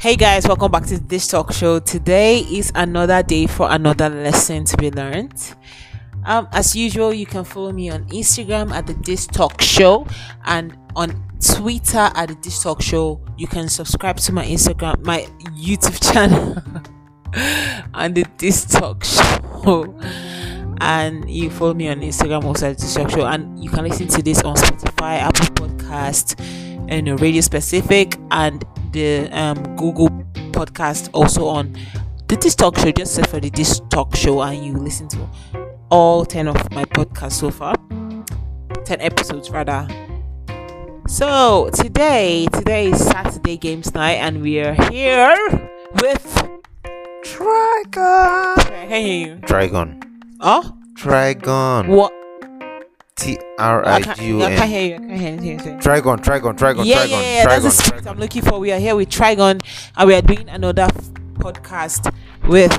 Hey guys, welcome back to this talk show. Today is another day for another lesson to be learned. As usual, you can follow me on Instagram at the This Talk Show and on Twitter at the This Talk Show. You can subscribe to my YouTube channel and the This Talk Show. And you follow me on Instagram also at the This Talk Show. And you can listen to this on Spotify, Apple Podcast, and Radio Specific, and the Google Podcast, also on the This Talk Show. Just search for the This Talk Show and you listen to all 10 of my podcasts so far, 10 episodes rather. So today is Saturday Games Night and we are here with Trigon. I can't hear you. Trigon. Oh, Trigon. what? Trigon. I can't hear you. I can't hear anything. Trigon. Yeah, Trigon. that's the spirit I'm looking for. We are here with Trigon and we are doing another podcast with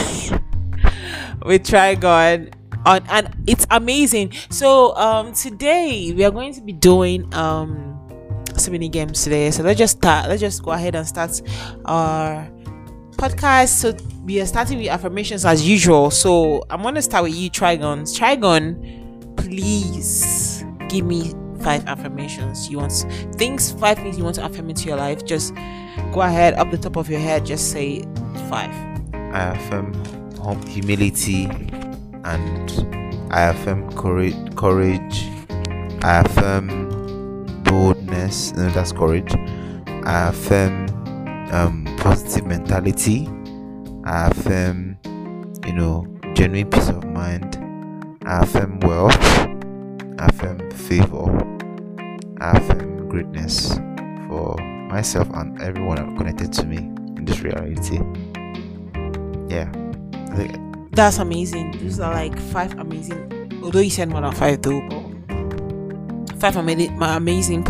with Trigon and it's amazing. So today we are going to be doing so many games today. So let's just go ahead and start our podcast. So we are starting with affirmations as usual. So I'm going to start with you, Trigon. Please give me 5 affirmations you want. 5 things you want to affirm into your life. Just go ahead, up the top of your head, just say 5. I affirm humility, and I affirm courage. I affirm boldness. No, that's courage. I affirm positive mentality. I affirm genuine peace of mind. I affirm wealth. I affirm favor. I affirm greatness for myself and everyone connected to me in this reality. Yeah, that's amazing. Those are like 5 amazing. Although you said more than 5 though, but 5 amazing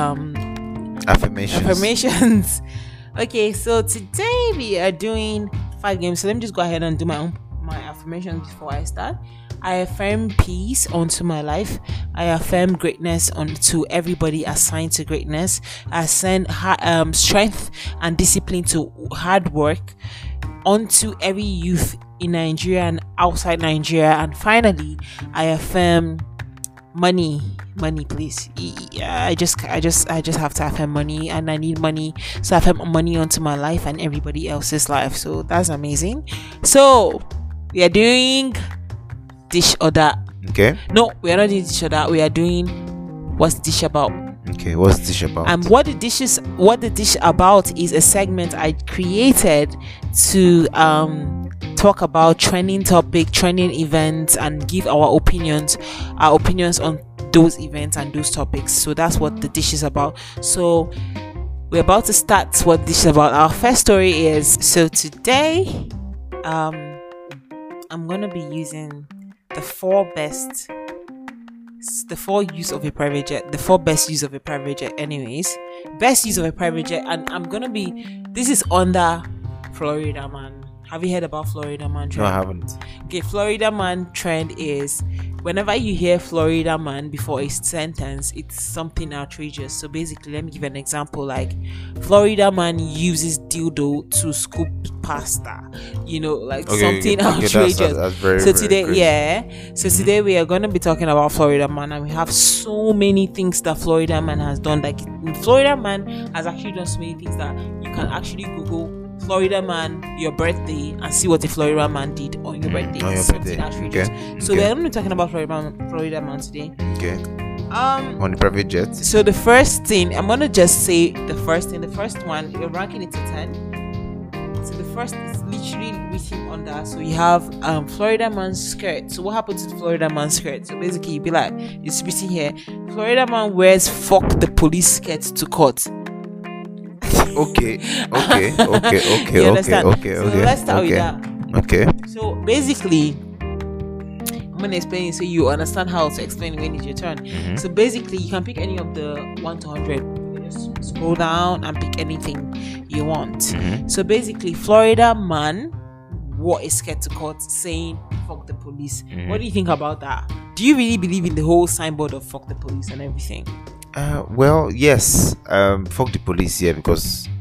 affirmations. Okay, so today we are doing 5 games. So let me just go ahead and do my affirmations before I start. I affirm peace onto my life. I affirm greatness onto everybody assigned to greatness. I send strength and discipline to hard work onto every youth in Nigeria and outside Nigeria. And finally, I affirm money, please. I just have to affirm money, and I need money, so I affirm money onto my life and everybody else's life. So that's amazing. So we are doing dish or that. Okay. No, we are not doing dish or that. We are doing what's dish about. Okay, what's dish about? And what the dish about is a segment I created to talk about trending events and give our opinions on those events and those topics. So that's what the dish is about. So we're about to start what dish is about. Our first story is, so today I'm gonna be using the 4 best use of a private jet. The 4 best use of a private jet. Anyways, best use of a private jet, and this is under Florida Man. Have you heard about Florida Man trend? No, I haven't. Okay, Florida Man trend is whenever you hear Florida Man before a sentence, it's something outrageous. So basically, let me give an example. Like, Florida Man uses dildo to scoop pasta. Something outrageous. That's very, so very today, great. yeah. So today we are going to be talking about Florida Man, and we have so many things that Florida Man has done. Like, Florida Man has actually done so many things that you can actually Google Florida Man your birthday and see what the Florida Man did on your birthday. On your birthday. Okay. So we're going to be talking about Florida Man today. Okay. On the private jet. So the first thing, I'm gonna just say the first thing. The first one, you're ranking it to 10. So the first is literally written on that. So you have Florida Man skirt. So what happened to the Florida Man skirt? So basically you'd be like, it's written here, Florida Man wears fuck the police skirt to court. Okay. You understand? So let's start with that. Okay. So basically, I'm gonna explain it so you understand how to explain when it's your turn. Mm-hmm. So basically, you can pick any of the 1 to 100. You just scroll down and pick anything you want. Mm-hmm. So basically, Florida Man wore a skirt to court saying "fuck the police." Mm-hmm. What do you think about that? Do you really believe in the whole signboard of "fuck the police" and everything? Well, yes. Fuck the police, yeah, because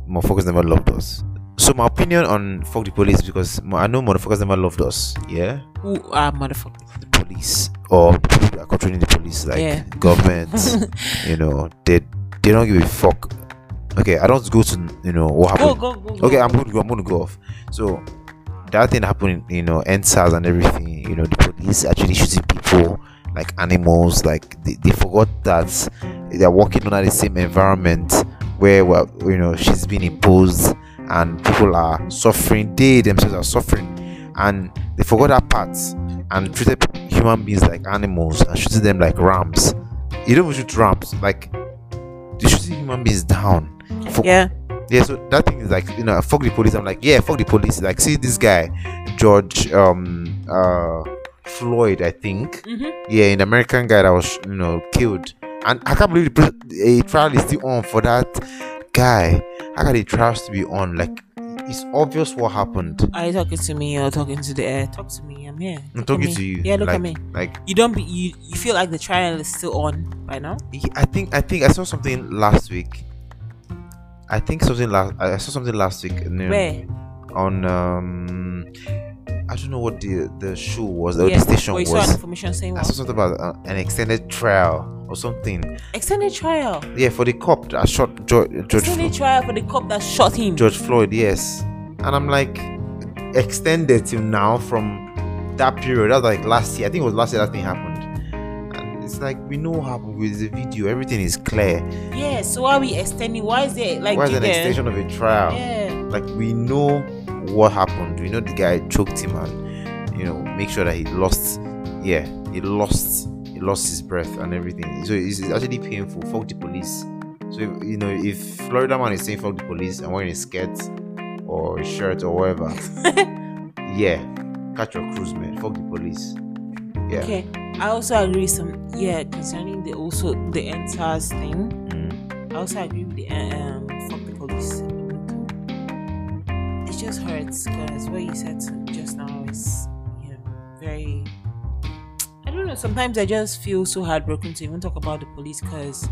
motherfuckers never loved us. So my opinion on fuck the police, because I know motherfuckers never loved us. Yeah. Who are motherfuckers? The police, or the people that are controlling the police, like government. They don't give a fuck. Okay, I don't go to what happened. Go. Okay, I'm gonna go off. So that thing happened, NSAS and everything. The police actually shooting people like animals. Like they forgot that they're working under the same environment where she's been imposed and people are suffering. They themselves are suffering, and they forgot that part and treated human beings like animals and shooting them like rams. You don't even shoot rams, like they shooting human beings down. Yeah, so that thing is like, fuck the police. I'm like, yeah, fuck the police. Like, see this guy George Floyd, I think. Yeah, an American guy that was killed, and I can't believe a trial is still on for that guy. How can the trials to be on? Like, it's obvious what happened. Are you talking to me or talking to the air? Talk to me. I'm here. I'm talking to you. Yeah, look at me. Like, you feel like the trial is still on by now? I think I saw something last week. I saw something last week. Where? On I don't know what the show was. The station was. You saw information saying what? I saw something about an extended trial or something. Extended trial? Yeah, for the cop that shot George. Extended trial for the cop that shot him. George Floyd, yes. And I'm like, extended till now from that period. That was like last year. I think it was last year that thing happened. It's like, we know what happened with the video, everything is clear. Yeah, so why are we extending? Why is there like, why is an extension of a trial? Yeah, like, we know what happened. We know the guy choked him and make sure that he lost his breath and everything. So it's actually painful. Fuck the police. So if Florida man is saying fuck the police and wearing a skirt or a shirt or whatever, yeah, catch your cruise, man. Fuck the police. Yeah. Okay, I also agree concerning the NSAS thing. I also agree with the fuck the police. It just hurts because what you said just now is very, I don't know, sometimes I just feel so heartbroken to even talk about the police because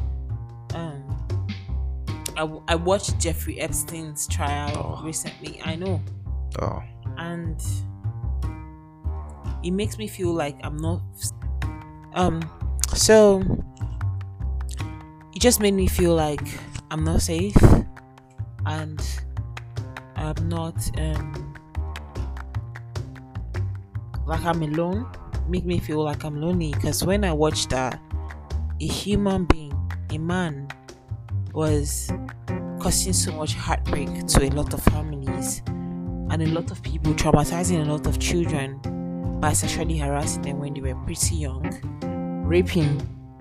I watched Jeffrey Epstein's trial recently. I know. And it makes me feel like I'm not so it just made me feel like I'm not safe and I'm not like I'm alone. Make me feel like I'm lonely because when I watched that, a human being, a man, was causing so much heartbreak to a lot of families and a lot of people, traumatizing a lot of children by sexually harassing them when they were pretty young, raping.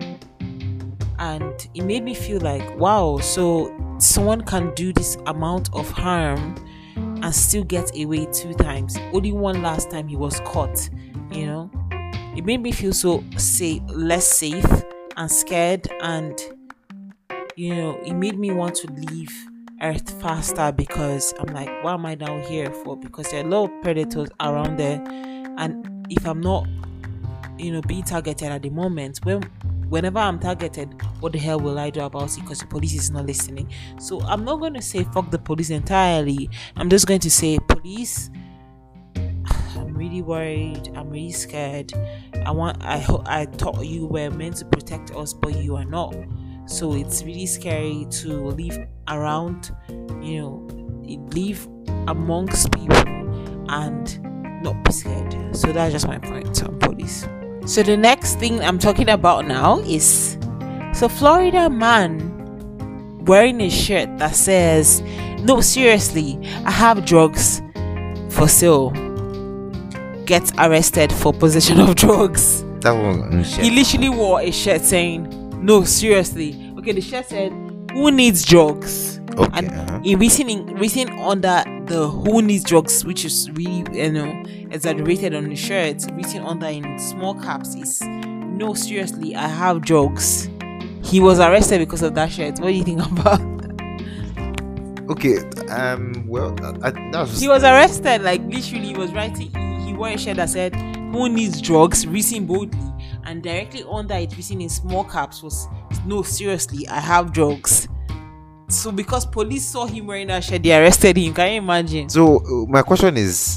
And it made me feel like, wow, so someone can do this amount of harm and still get away 2 times. Only one last time he was caught, It made me feel so less safe and scared, and it made me want to leave Earth faster because I'm like, what am I down here for? Because there are a lot of predators around there, and if I'm not being targeted at the moment, whenever I'm targeted, what the hell will I do about it? Because the police is not listening. So I'm not going to say fuck the police entirely. I'm just going to say, police, I'm really worried, I'm really scared. I thought you were meant to protect us, but you are not. So it's really scary to live around, live amongst people and not be scared. So that's just my point on police. So the next thing I'm talking about now is, Florida man wearing a shirt that says, "No, seriously, I have drugs for sale," gets arrested for possession of drugs. That one. He literally wore a shirt saying, "No, seriously." Okay, the shirt said, "Who needs drugs?" Okay. And in written under the "Who needs drugs," which is really exaggerated on the shirt, written under in small caps is, "No, seriously, I have drugs." He was arrested because of that shirt. What do you think about that? Okay. Well, he was arrested. Like, literally, he was writing. He wore a shirt that said, "Who needs drugs?" written boldly, and directly under it, written in small caps, was, "No, seriously, I have drugs." So because police saw him wearing that shirt, they arrested him. Can you imagine? So my question is,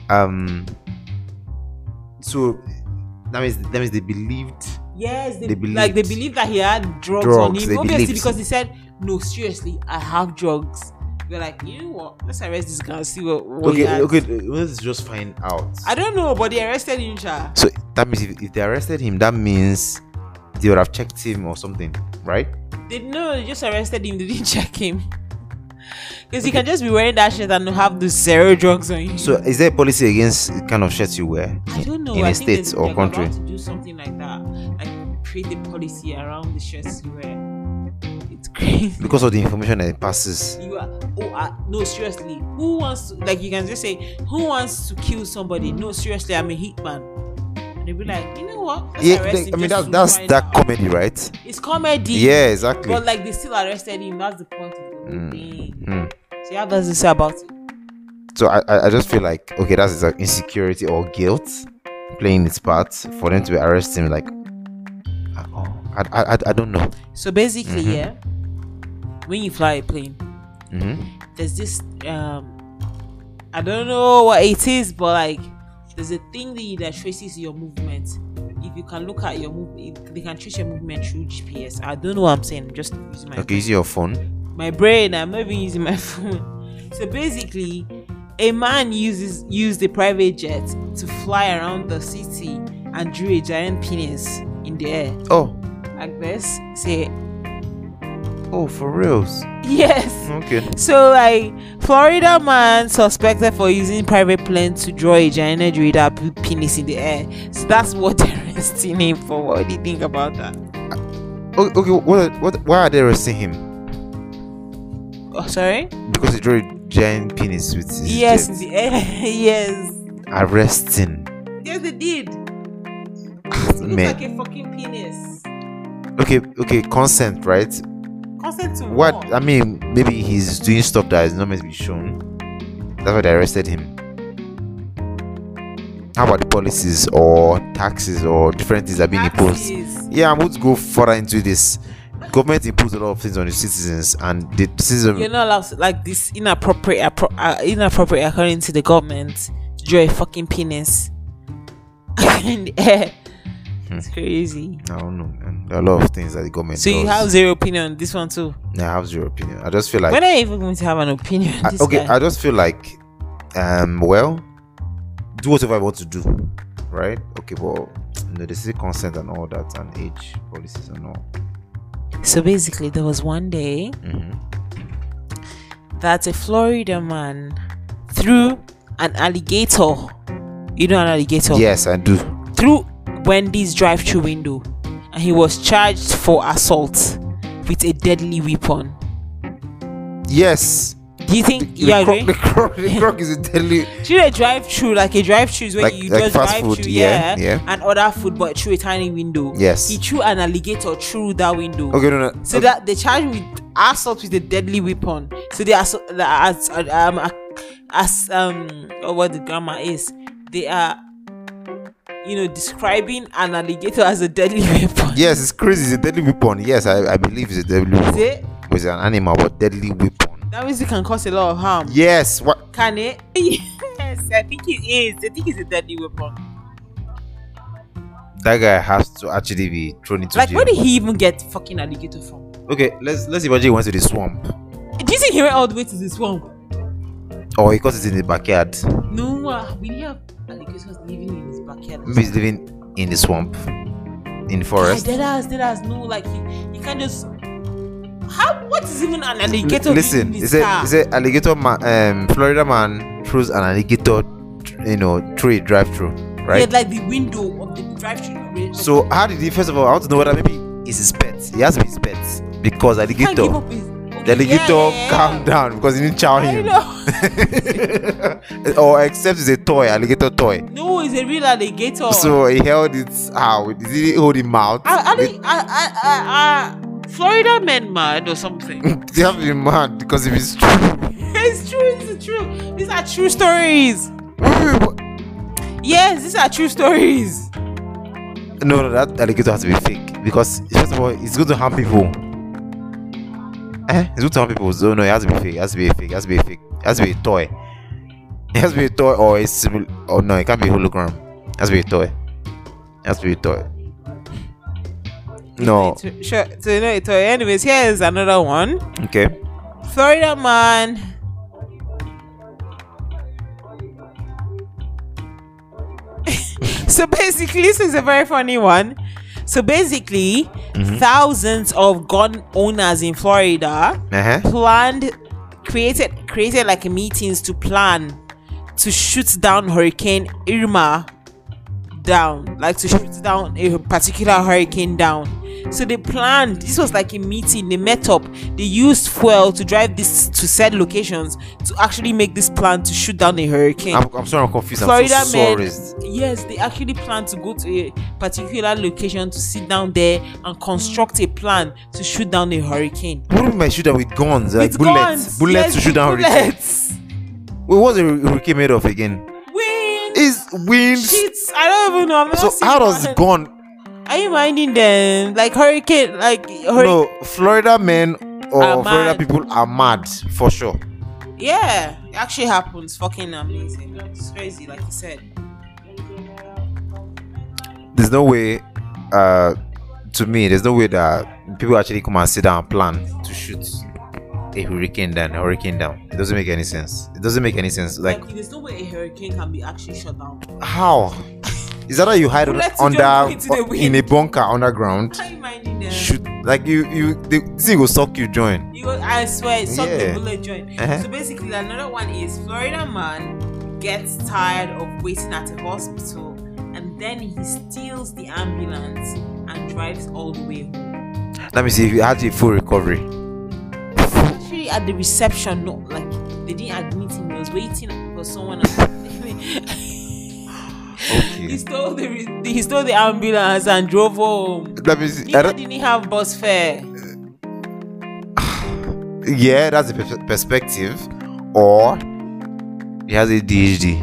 so that means they believed. Yes, They believed. they believed that he had drugs on Drugs, him. they Obviously, believed. because he said, "No, seriously, I have drugs." We're like, you know what? Let's arrest this guy and see what he has. Okay. Let's just find out. I don't know, but they arrested him, Sha. So that means if they arrested him, that means they would have checked him or something, right? They just arrested him. They didn't check him. Because you can just be wearing that shirt and have the zero drugs on you. So is there a policy against the kind of shirts you wear I don't know. in I a think state or they're country? about to do something like that, like create a policy around the shirts you wear. It's crazy. Because of the information that it passes. You are, no, seriously. Who wants to, like, you can just say, who wants to kill somebody? No, seriously, I'm a hitman. And they'll be like, you know what? Let's Yeah, arrest him I mean just to that's find that out. comedy, right? It's comedy. Yeah, exactly. But like they still arrested him. That's the point of the whole thing. Mm. So how does it say about it? So I just feel like, okay, that's like insecurity or guilt playing its part for them to arrest him. Like, I don't know. So basically, yeah, when you fly a plane, there's this I don't know what it is, but like there's a thing that traces your movement. If you can look at your movement, they can trace your movement through GPS. I don't know what I'm saying. I'm just using my Okay, use your phone. my brain. I'm not even using my phone. So basically, a man used a private jet to fly around the city and drew a giant penis in the air Oh, like this. Say for reals. yes. Okay. So like Florida man suspected for using private plane to draw a giant penis in the air. So that's what they're arresting him for. What do you think about that? Okay. Why are they arresting him? Oh, sorry. Because he drew a giant penis with his Yes, jet. in the air. Yes. Arresting. Yes, they did. It looks Man. like a fucking penis. Okay. Consent, right? Consent to What? I mean, maybe he's doing stuff that is not meant to be shown. That's why they arrested him. How about the policies or taxes or different things that are being imposed? Taxes. Yeah, I'm going to go further into this. Government imposed a lot of things on the citizens, and the citizens. You're not allowed to, like this inappropriate according to the government to draw a fucking penis in the air. It's crazy. I don't know, man. There are a lot of things that the government. So does. you have zero opinion on this one too. I have zero opinion. I just feel like. When are you even going to have an opinion on this guy? I just feel like, well, do whatever I want to do, right? Okay, well, they say consent and all that, and age policies and all. So basically, there was one day that a Florida man threw an alligator. You know an alligator? Yes, I do. Through Wendy's drive-thru window, and he was charged for assault with a deadly weapon. Yes. Do you think The you agree? croc is a deadly. Through a drive-thru, like a drive-thru is where Like- you like just fast drive food, through, yeah. and order food, but through a tiny window. Yes. He threw an alligator through that window. Okay, no. So that they charged with assault with a deadly weapon. So they are what the grammar is. They are, describing an alligator as a deadly weapon. Yes, it's crazy. It's a deadly weapon. Yes, I believe it's a deadly weapon. it? It's an animal, but deadly weapon. That means it can cause a lot of harm. Yes. What? Can it? Yes, I think it is. I think it's a deadly weapon. That guy has to actually be thrown into Like, jail. where did he even get fucking alligator from? Okay, let's imagine he went to the swamp, Do you think he went all the way to the swamp? or he caught it in the backyard. No, we didn't have alligators living in his backyard. Maybe he's living in the swamp, in the forest. Dead ass. No, like he can't just. What is even an alligator? Listen, doing in he his said car? alligator man, Florida man throws an alligator, through a drive-through, right? Yeah, like the window of the drive-thru. So how did he? First of all, I want to know whether maybe it's his pet. He has to be his pet because He can't give alligator. up his. Okay, The alligator yeah. calm down because he didn't chow I him. know. Or except it's a toy, alligator toy. No, it's a real alligator. So he held it how? Did he hold him out? Florida men mad or something? They have to be mad because if it's true. It's true. These are true stories. Yes, these are true stories. No, that alligator has to be fake because first of all, it's going to harm people. It's good to some people. So no, it has to be fake. It has to be a fake. It has to be a fake. It has to be a toy. It has to be a toy or a simul. Oh no, it can't be a hologram. It has to be a toy. It has to be a toy. No. Sure. So no, it's anyways. Here is another one. Okay. Florida man. So basically, this is a very funny one. So basically, thousands of gun owners in Florida created like meetings to plan to shoot down Hurricane Irma down, like to shoot down a particular hurricane down. So they planned, this was like a meeting, they met up, they used fuel to drive this to said locations to actually make this plan to shoot down a hurricane. I'm sorry, I'm confused. Florida I'm so men, sorry. yes, they actually planned to go to a particular location to sit down there and construct a plan to shoot down a hurricane. What do you mean shoot down with guns? Like With bullets? guns, Bullets yes, to shoot down hurricane? bullets. Wait, what's a hurricane made of again? Wind. Is wind. Shit, I don't even know. I've never So seen how does one. gun? Are you minding them? Like hurricane, No, Florida men or Are Florida mad. people are mad for sure. Yeah, it actually happens. Fucking amazing. It's crazy, like you said. There's no way. To me, there's no way that people actually come and sit down and plan to shoot a hurricane down. It doesn't make any sense. It doesn't make any sense. Like there's no way a hurricane can be actually shut down. how? Is that how you hide Bullets to under jump into the wind. in a bunker underground? Are you minding them? Shoot like the thing will suck you join. I swear, it's something Yeah. bullet joint. Uh-huh. So basically, another one is Florida man gets tired of waiting at a hospital, and then he steals the ambulance and drives all the way home. Let me see if you had a full recovery. Actually, at the reception, no, like they didn't admit him. He was waiting for someone else. Okay. He stole the ambulance and drove home. Let me see. Neither didn't have bus fare. Yeah, that's the perspective. Or he has ADHD.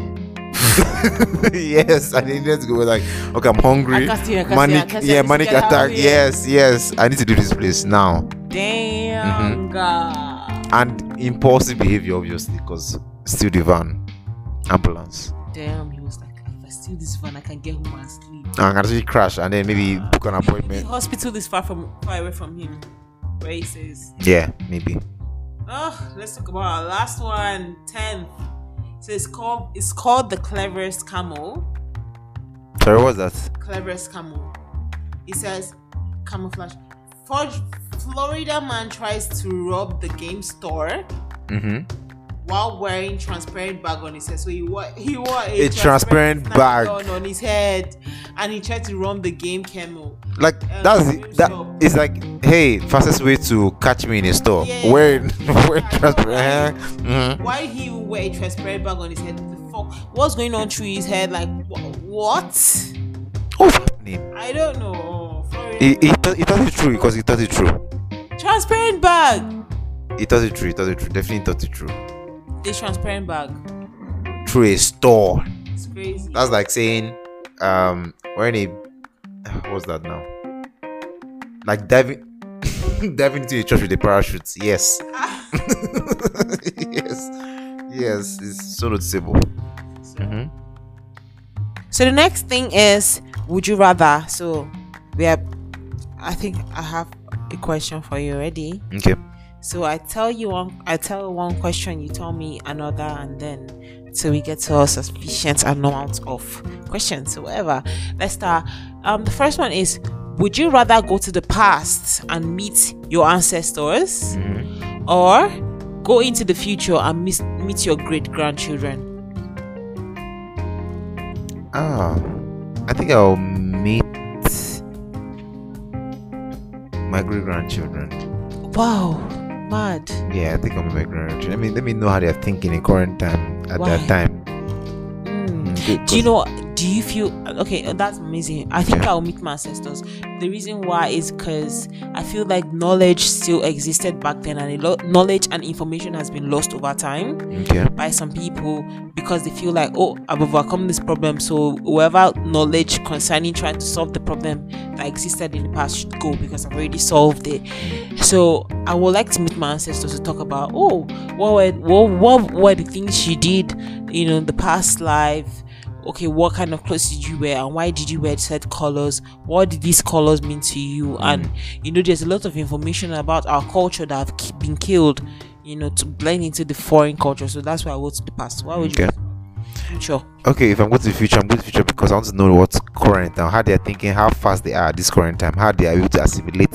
Yes, and he needs to go like, okay, I'm hungry. I can see, Manic get out attack. of here. Yes, I need to do this place now. Damn, God. And impulsive behavior, obviously, because still the van, ambulance. Damn, he was like, if I steal this van, I can get home and sleep. And I can actually crash and then maybe book an The appointment. hospital is far away from him, where he says. Yeah, maybe. Oh, let's talk about our last one, 10th. So it's called the cleverest camel. Sorry, what's that? Cleverest camel. It says camouflage. Florida man tries to rob the game store while wearing transparent bag on his head. So he wore a transparent bag on his head, and he tried to rob the game camel. Like that is like, hey, fastest way to catch me in a store. Yeah. Where transparent. Why he wear a transparent bag on his head? The fuck? What's going on through his head? Like what? What's happening? I don't know. Florida. He thought it true because he thought it true. Transparent bag. He thought it true. Definitely thought it true. This transparent bag. Through a store. It's crazy. That's like saying, wearing a, what's that now? Like diving into a church with a parachute. Yes. Yes. It's so noticeable. So the next thing is, would you rather? So I think I have a question for you already. Okay. So I tell one question, you tell me another, and then so we get to a sufficient amount of questions. So whatever. Let's start. The first one is, would you rather go to the past and meet your ancestors, or go into the future and meet your great grandchildren? I think I'll meet my great grandchildren. Wow, mad. Yeah, I think I'll meet my grandchildren. I mean, let me know how they're thinking in current time at Why? that time. Do you know do you feel okay? That's amazing. I think Yeah. I'll meet my ancestors. The reason why is because I feel like knowledge still existed back then, and knowledge and information has been lost over time Okay. by some people because they feel like, oh, I've overcome this problem, so whoever knowledge concerning trying to solve the problem that existed in the past should go because I've already solved it. So I would like to meet my ancestors to talk about, oh, what were the things you did, in the past life. Okay, what kind of clothes did you wear, and why did you wear certain colors? What did these colors mean to you? And there's a lot of information about our culture that have been killed, to blend into the foreign culture. So that's why I go to the past. Why would you? Sure. Okay, if I'm going to the future, I'm going to the future because I want to know what's current now, how they're thinking, how fast they are at this current time, how they are able to assimilate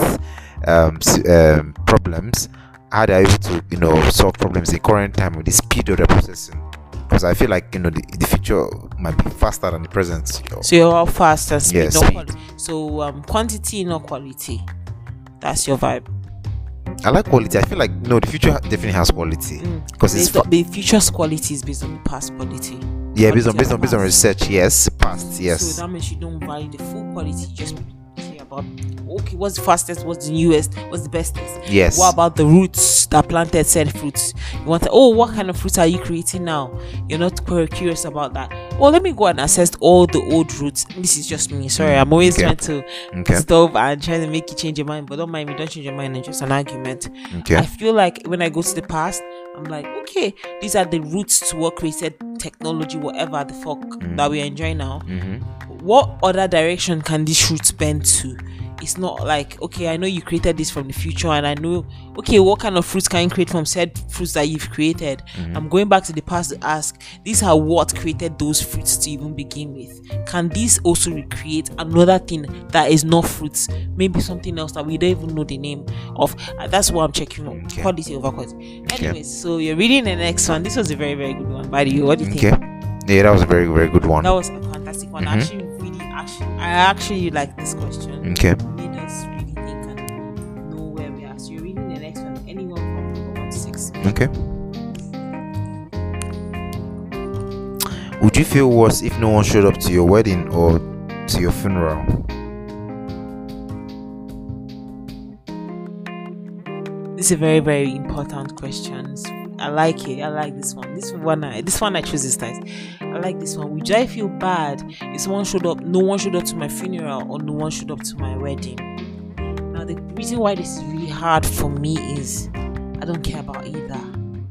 problems, how they are able to solve problems in current time with the speed of their processing. Because I feel like the future might be faster than the present. So you're all fast and speed, Yeah, not speed. quality. So quantity, not quality. That's your vibe. I like quality. I feel like the future definitely has quality because it's the future's quality is based on the past quality. yeah, based on Quality of research. Yes, past. Yes. So that means you don't value the full quality. You just care about, okay, what's the fastest, what's the newest, what's the bestest. Yes. What about the roots that planted said fruits? You want to, what kind of fruits are you creating now? You're not very curious about that. Well, let me go and assess all the old roots. This is just me. Sorry, I'm always trying to stop and trying to make you change your mind. But don't mind me, don't change your mind. It's just an argument. Okay. I feel like when I go to the past, I'm like, okay, these are the roots to what created technology, whatever the fuck that we are enjoying now. What other direction can these roots bend to? It's not like, okay, I know you created this from the future, and I know, okay, what kind of fruits can you create from said fruits that you've created? I'm going back to the past to ask, these are what created those fruits to even begin with. Can this also recreate another thing that is not fruits? Maybe something else that we don't even know the name of. That's what I'm checking on. Quality over quantity. Anyways, so you're reading the next one. This was a very, very good one. By the way, what do you think? Yeah, that was a very, very good one. That was a fantastic one. I actually like this question. Okay. It made us really think and know where we are. So you're reading the next one. Anyone from number 1 to 6. Okay. Would you feel worse if no one showed up to your wedding or to your funeral? This is a very, very important question. I like it. I like this one. This one I choose this time. I like this one. Would I feel bad if no one showed up to my funeral or no one showed up to my wedding? Now the reason why this is really hard for me is I don't care about either.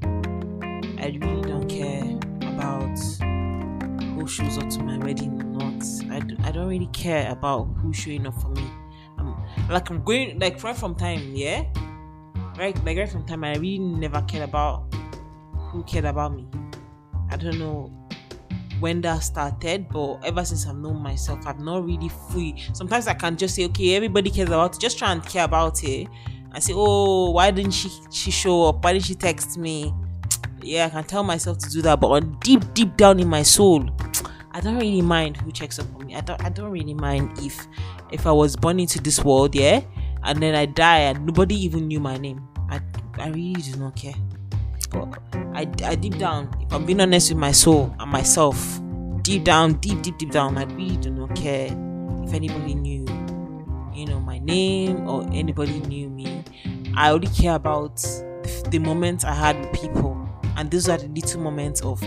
I really don't care about who shows up to my wedding or not. I don't really care about who's showing up for me. I'm going like right from time, yeah. Right from time, I really never cared about who cared about me. I don't know when that started, but ever since I've known myself, I've not really fully. Sometimes I can just say, okay, everybody cares about it. Just try and care about it. I say, oh, why didn't she show up? Why didn't she text me? Yeah, I can tell myself to do that, but on deep down in my soul, I don't really mind who checks up on me. I don't really mind if I was born into this world, yeah, and then I die and nobody even knew my name. I really do not care. But I deep down, if I'm being honest with my soul and myself, deep down, I really do not care if anybody knew, my name or anybody knew me. I only care about the moments I had with people, and those are the little moments of,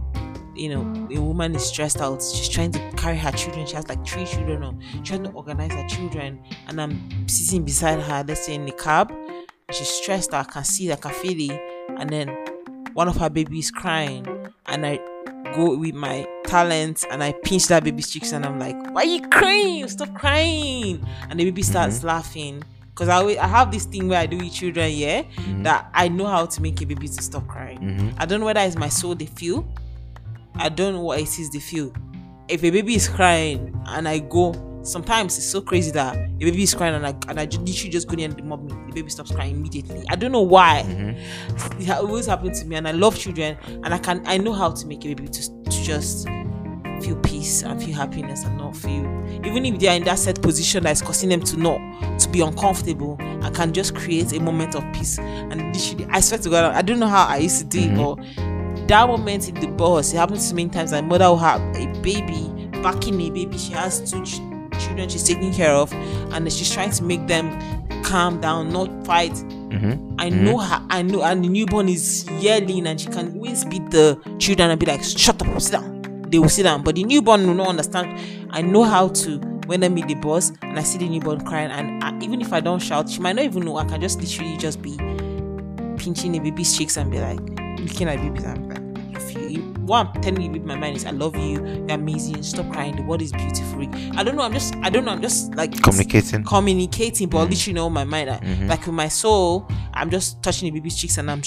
a woman is stressed out. She's trying to carry her children. She has like 3 children, or trying to organize her children, and I'm sitting beside her, let's say in the cab. She's stressed out. I can see it, I can feel it. And then one of her babies crying, and I go with my talent and I pinch that baby's cheeks, and I'm like, why are you crying? Stop crying. And the baby starts laughing, because I have this thing where I do with children, that I know how to make a baby to stop crying. I don't know whether it's my soul they feel. I don't know what it is they feel. If a baby is crying and I go, sometimes it's so crazy that a baby is crying and I literally just go there and mob me. The baby stops crying immediately. I don't know why. It always happened to me, and I love children, and I know how to make a baby to just feel peace and feel happiness and not feel, even if they are in that set position that is causing them to be uncomfortable, I can just create a moment of peace. And literally, I swear to God, I don't know how I used to do it, but that moment in the bus, it happens to me many times. My mother will have a baby backing a baby. She has two children she's taking care of, and she's trying to make them calm down, not fight. I know her. I know, and the newborn is yelling, and she can always beat the children and be like, "Shut up, sit down." They will sit down, but the newborn will not understand. I know how to. When I meet the boss and I see the newborn crying, and even if I don't shout, she might not even know. I can just literally just be pinching the baby's cheeks and be like, looking at the baby and be like, what I'm telling you with my mind is, I love you, you're amazing, stop crying, the world is beautiful. I don't know, I'm just like communicating, but literally know my mind. Like with my soul, I'm just touching the baby's cheeks, and I'm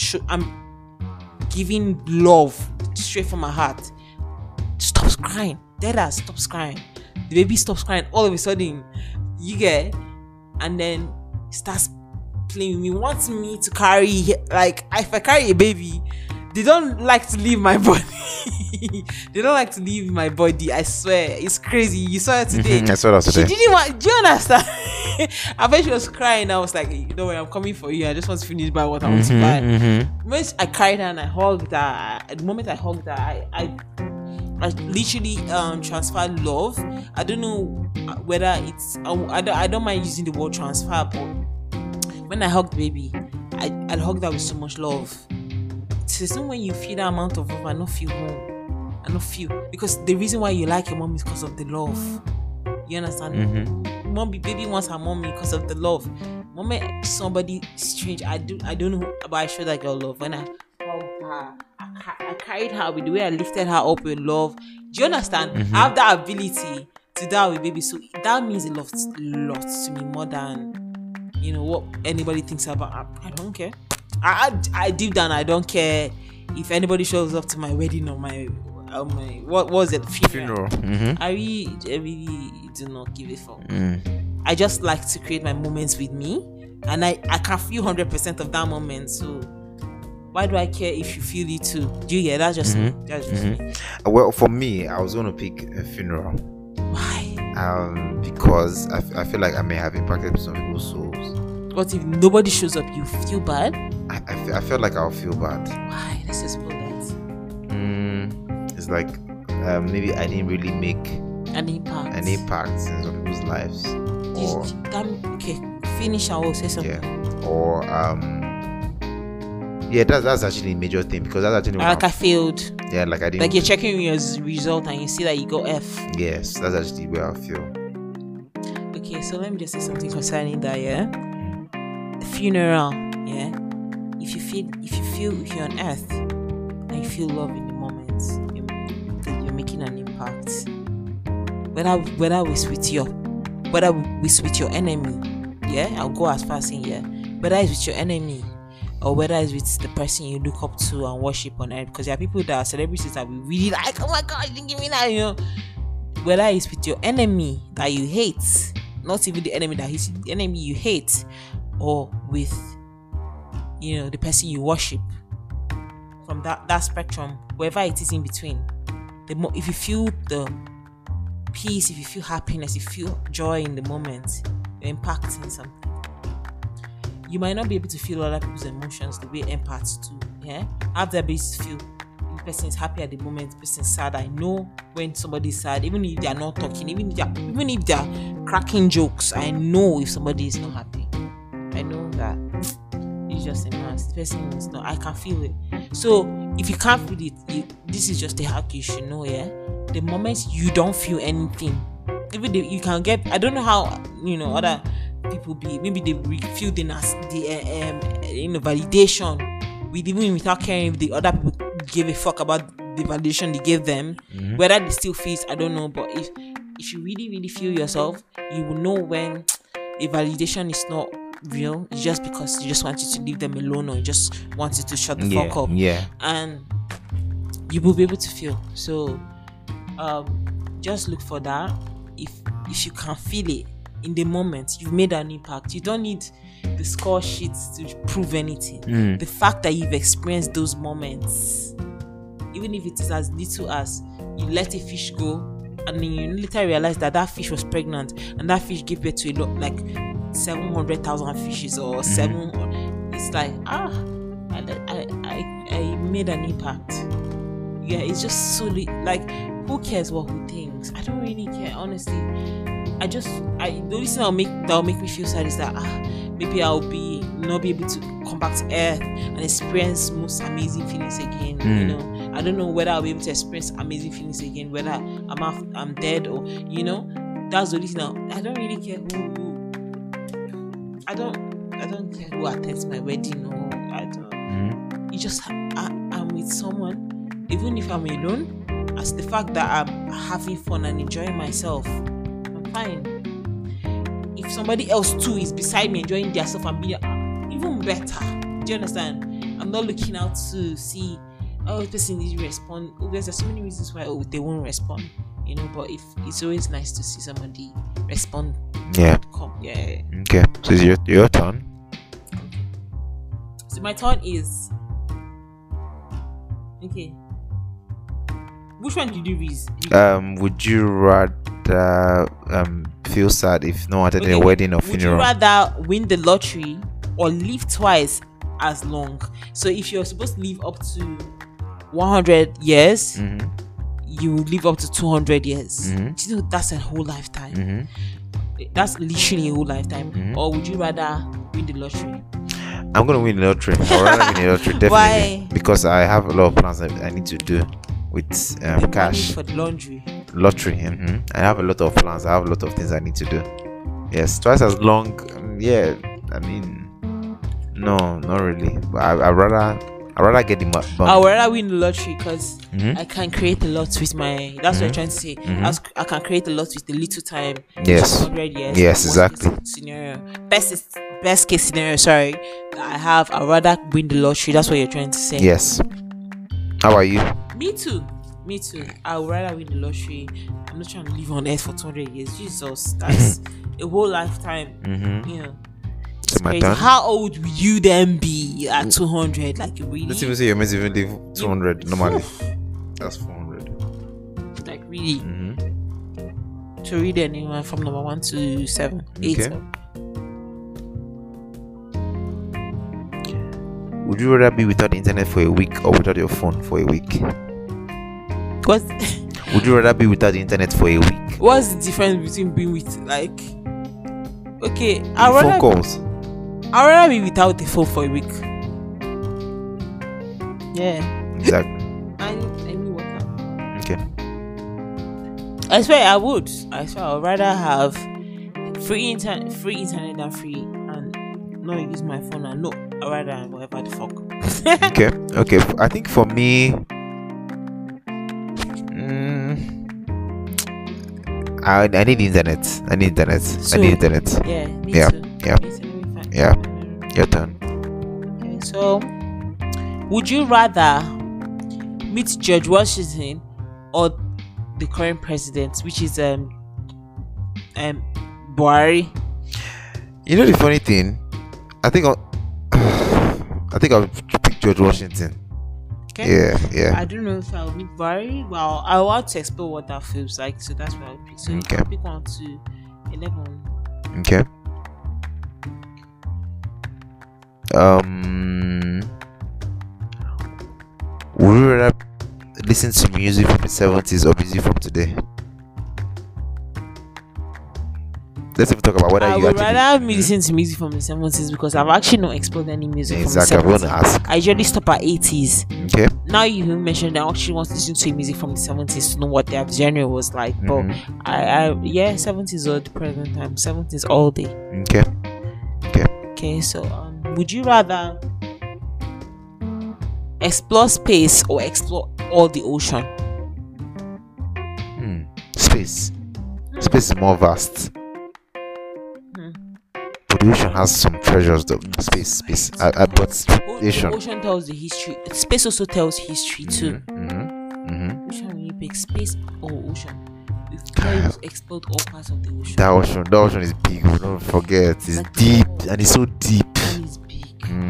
giving love straight from my heart. Stops crying, deadass stops crying. The baby stops crying. All of a sudden, you get, and then starts playing with me, wants me to carry. Like, if I carry a baby, they don't like to leave my body. They don't like to leave my body. I swear, it's crazy. You saw it today. I saw that today. She didn't want. Do you understand? I bet she was crying. I was like, you know what? I'm coming for you. I just want to finish by what I want to buy. When I carried her and I hugged her, at the moment I hugged her, I literally transferred love. I don't know whether it's I don't mind using the word transfer, but when I hugged the baby, I hugged her with so much love. It's not when you feel that amount of love, I don't feel home. I don't feel, because the reason why you like your mom is because of the love. You understand? Baby wants her mommy because of the love. Moment somebody strange, I don't know, but I show that girl love. When I hugged her, I carried her with the way I lifted her up with love. Do you understand? I have that ability to die with baby, so that means a lot to me, more than what anybody thinks about. I don't care. I deep down, I don't care if anybody shows up to my wedding or my what was it, funeral. I really do not give a fuck. I just like to create my moments with me, and I can feel 100% of that moment. So why do I care if you feel it too? Do you get that's just me? That's just me. Well, for me, I was going to pick a funeral. Why? Because I feel like I may have impacted some people's souls. What if nobody shows up? You feel bad? I felt like I'll feel bad. Why? Let's just put that. It's like maybe I didn't really make an impact in some people's lives. Or okay, finish. I will say something. Yeah. Or that's actually a major thing, because that's actually I failed. Yeah, like I didn't. Like you're checking your result and you see that you got F. Yes, that's actually where I feel. Okay, so let me just say something concerning that. Yeah, funeral. Yeah, if you're on earth and you feel love in the moment, you're making an impact. Whether it's with your enemy, yeah, I'll go as far as saying, yeah, whether it's with your enemy or whether it's with the person you look up to and worship on earth, because there are people that are celebrities that we really like. Oh my God, you didn't give me that, Whether it's with your enemy that you hate, not even the enemy that hates you, the enemy you hate, or with the person you worship, from that spectrum, wherever it is in between, if you feel the peace, if you feel happiness, if you feel joy in the moment, you're impacting something. You might not be able to feel other people's emotions the way empaths do. Yeah, I have the ability to feel if the person is happy at the moment, the person is sad. I know when somebody is sad, even if they are not talking, even if they are cracking jokes. I know if somebody is not happy. I know that it's just a mask. The person is not. I can feel it. So if you can't feel it, this is just a hack you should know. Yeah, the moment you don't feel anything, even you can get. I don't know how other people be. Maybe they feel the validation even without caring if the other people give a fuck about the validation they gave them. Whether they still feel it, I don't know. But if you really, really feel yourself, you will know when the validation is not real. It's just because you just want you to leave them alone, or you just want you to shut the fuck up. Yeah. And you will be able to feel. So just look for that. If you can feel it in the moment, you've made an impact. You don't need the score sheets to prove anything. The fact that you've experienced those moments, even if it is as little as you let a fish go and then you later realize that fish was pregnant and that fish gave birth to a lot, like 700,000 fishes or 700. It's like I made an impact. Yeah, it's just so like who cares what who thinks? I don't really care, honestly. The only thing that'll make me feel sad is that maybe I'll not be able to come back to earth and experience most amazing feelings again. You know, I don't know whether I'll be able to experience amazing feelings again, whether I'm dead or, you know. That's the only thing. I don't really care I don't care who attends my wedding or I don't. It's just I'm with someone, even if I'm alone. As the fact that I'm having fun and enjoying myself, I'm fine. If somebody else too is beside me enjoying themselves and being even better, do you understand? I'm not looking out to see, this person needs to respond. There's so many reasons why they won't respond, you know. But if it's always nice to see somebody respond. Yeah. Yeah. Okay. So it's your turn. So my turn is okay. Which one did you read? Would you rather feel sad if no one attended a wedding or funeral? Would you rather win the lottery or live twice as long? So if you're supposed to live up to 100 years, you live up to 200 years. Do you know that's a whole lifetime? That's literally a whole lifetime. Or would you rather win the lottery? I'm gonna win the lottery. I'd rather win the lottery, definitely. Why? Because I have a lot of plans that I need to do with cash. For the lottery. I have a lot of plans. I have a lot of things I need to do. Yes, twice as long. Yeah, I mean, no, not really. But I'd rather get the money. I'd rather win the lottery because I can create a lot with my. That's what I'm trying to say. I can create a lot with the little time. Yes. 100 years. Yes, exactly. Scenario. Best case scenario. Sorry, that I have. I'd rather win the lottery. That's what you're trying to say. Yes. How are you? Me too. I would rather win the lottery. I'm not trying to live on earth for 200 years. Jesus, that's a whole lifetime. You know. It's crazy. How old will you then be at 200? Like, really? Let's even say you're meant to even live 200 normally. That's 400. Like, really? To read anyone from number 1 to 7, 8. Okay. Would you rather be without the internet for a week or without your phone for a week? What? Would you rather be without the internet for a week? What's the difference between being with, like, okay, phone calls? I'd rather be without the phone for a week. Yeah. Exactly. I need water. Okay. I swear I would. I'd rather have free internet than free and not use my phone and no. I'd rather whatever the fuck. Okay. I think for me, I need internet. So, I need internet. Yeah. Me Yeah. too. Yeah. Yeah. Your turn. Okay. So, would you rather meet George Washington or the current president, which is Buhari? You know the funny thing, I think I'll pick George Washington. Okay. Yeah. I don't know if I'll meet Buhari. Well, I want to explore what that feels like, so that's what I'll pick. So Okay. I'll pick 1 to 11. Okay. Would you rather listen to music from the 70s or music from today? Let's even talk about whether I you would actually rather listen to music from the 70s because I've actually not explored any music exactly. I'm from the going 70s. to ask. I usually stop at 80s. Okay. Now you mentioned I actually want to listen to music from the 70s to know what their genre was like. But I 70s or the present time. 70s all day. Okay, so would you rather explore space or explore all the ocean? Space is more vast. But the ocean has some treasures though. Space. But The ocean tells the history. Space also tells history too. Which one will you pick? Space or ocean? We've explored all parts of the ocean. That ocean is big. We don't forget. It's Like deep and it's so deep. And it's big.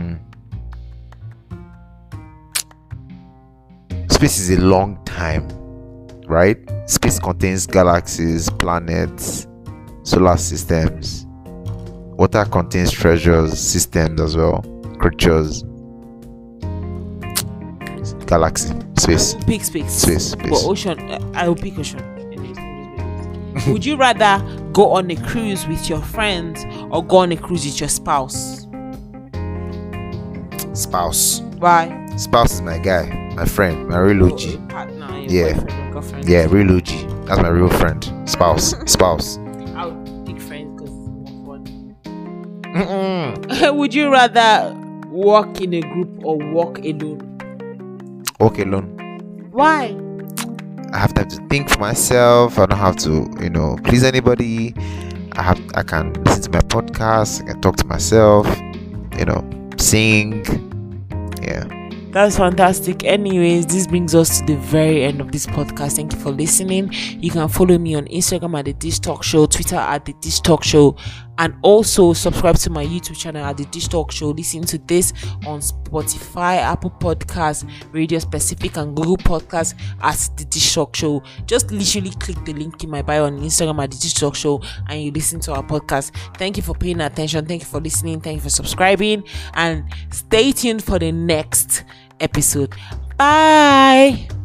Space is a long time, right? Space contains galaxies, planets, solar systems. Water contains treasures, systems as well, creatures. galaxy, space, Pick space. space, But space. ocean, I will pick ocean. Would you rather go on a cruise with your friends or go on a cruise with your spouse? Spouse. Why? Spouse is my guy, my friend, my real OG. Your partner, your Yeah. boyfriend, your girlfriend. Yeah, real OG. That's my real friend. Spouse. Spouse. I would pick friends because it's more fun. Mm-mm. Would you rather walk in a group or walk alone? Walk alone. Why? I have time to think for myself. I don't have to, please anybody. I can listen to my podcast. I can talk to myself. Sing. Yeah. That's fantastic. Anyways, this brings us to the very end of this podcast. Thank you for listening. You can follow me on Instagram at the Dish Talk Show, Twitter at the Dish Talk Show, and also subscribe to my YouTube channel at the Dish Talk Show. Listen to this on Spotify, Apple Podcasts, Radio Specific, and Google Podcasts at the Dish Talk Show. Just literally click the link in my bio on Instagram at the Dish Talk Show and you listen to our podcast. Thank you for paying attention. Thank you for listening. Thank you for subscribing, and stay tuned for the next episode. Bye.